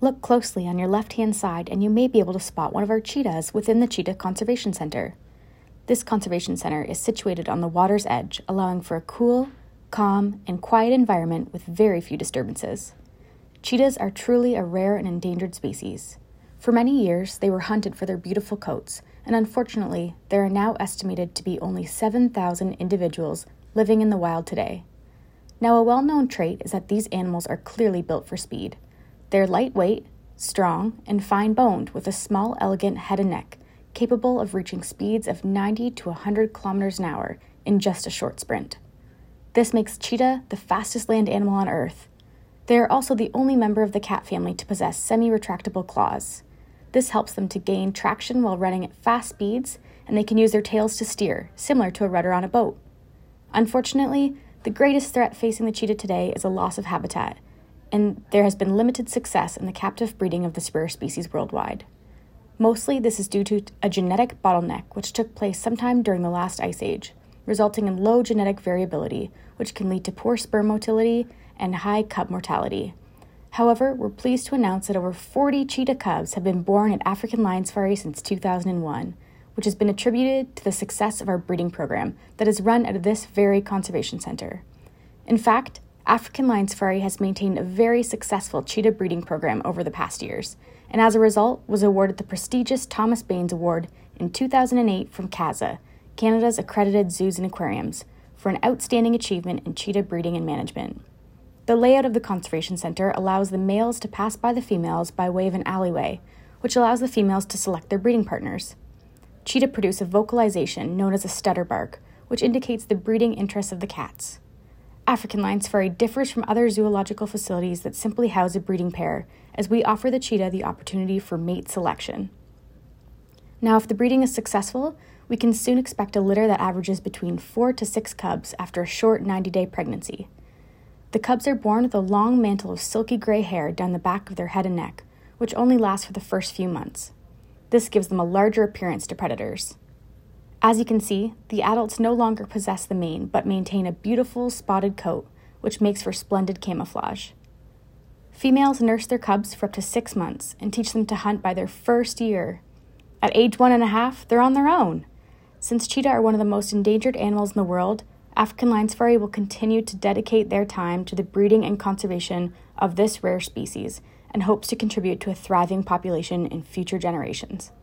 Look closely on your left-hand side and you may be able to spot one of our cheetahs within the Cheetah Conservation Center. This conservation center is situated on the water's edge, allowing for a cool, calm, and quiet environment with very few disturbances. Cheetahs are truly a rare and endangered species. For many years, they were hunted for their beautiful coats, and unfortunately, there are now estimated to be only 7,000 individuals living in the wild today. Now, a well-known trait is that these animals are clearly built for speed. They're lightweight, strong, and fine-boned with a small, elegant head and neck, capable of reaching speeds of 90 to 100 kilometers an hour in just a short sprint. This makes cheetah the fastest land animal on Earth. They are also the only member of the cat family to possess semi-retractable claws. This helps them to gain traction while running at fast speeds, and they can use their tails to steer, similar to a rudder on a boat. Unfortunately, the greatest threat facing the cheetah today is a loss of habitat, and there has been limited success in the captive breeding of this rare species worldwide. Mostly, this is due to a genetic bottleneck which took place sometime during the last ice age, resulting in low genetic variability, which can lead to poor sperm motility and high cub mortality. However, we're pleased to announce that over 40 cheetah cubs have been born at African Lion Safari since 2001, which has been attributed to the success of our breeding program that is run out of this very conservation center. In fact, African Lion Safari has maintained a very successful cheetah breeding program over the past years, and as a result was awarded the prestigious Thomas Baines Award in 2008 from CAZA, Canada's accredited zoos and aquariums, for an outstanding achievement in cheetah breeding and management. The layout of the conservation center allows the males to pass by the females by way of an alleyway, which allows the females to select their breeding partners. Cheetah produce a vocalization known as a stutter bark, which indicates the breeding interests of the cats. African Lion Safari differs from other zoological facilities that simply house a breeding pair, as we offer the cheetah the opportunity for mate selection. Now, if the breeding is successful, we can soon expect a litter that averages between 4 to 6 cubs after a short 90-day pregnancy. The cubs are born with a long mantle of silky gray hair down the back of their head and neck, which only lasts for the first few months. This gives them a larger appearance to predators. As you can see, the adults no longer possess the mane, but maintain a beautiful spotted coat, which makes for splendid camouflage. Females nurse their cubs for up to 6 months and teach them to hunt by their first year. At age 1.5, they're on their own. Since cheetah are one of the most endangered animals in the world, African Lion Safari will continue to dedicate their time to the breeding and conservation of this rare species and hopes to contribute to a thriving population in future generations.